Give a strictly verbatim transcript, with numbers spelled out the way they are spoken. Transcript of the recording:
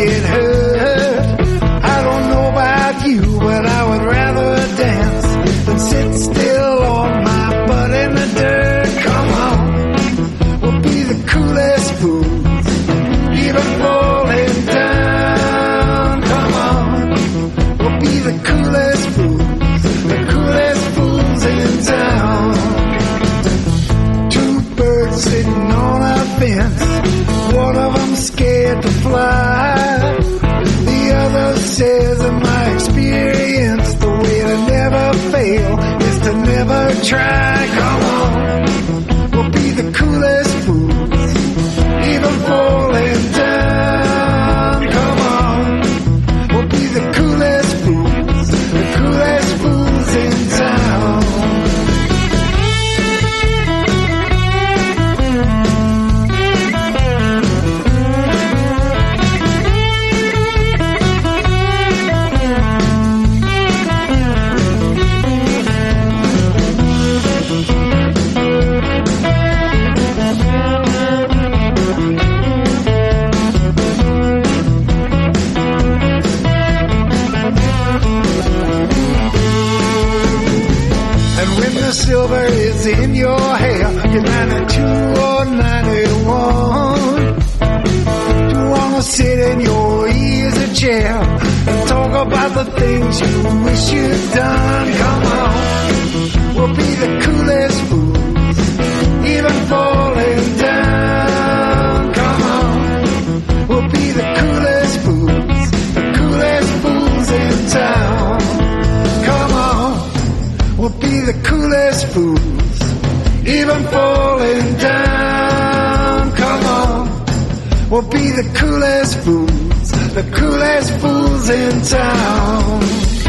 get hurt. I don't know about you, but I would rather dance than sit still on my butt in the dirt. Come on, we'll be the coolest fools, even falling down. Come on, we'll be the coolest fools, the coolest fools in town. Two birds sitting on a fence, one of them scared to fly. The other says in my experience, the way to never fail is to never try. Come on, we'll be the coolest fools, even falling down. Come on, we'll be the coolest fools, the coolest fools in town. Silver is in your hair, you're ninety-two or ninety-one. You wanna sit in your easy chair and talk about the things you wish you'd done. Come on, we'll be the coolest fools, even falling down. Come on, we'll be the coolest fools, the coolest fools in town. Come on, we'll be the coolest fools, even falling down. Come on, we'll be the coolest fools, the coolest fools in town.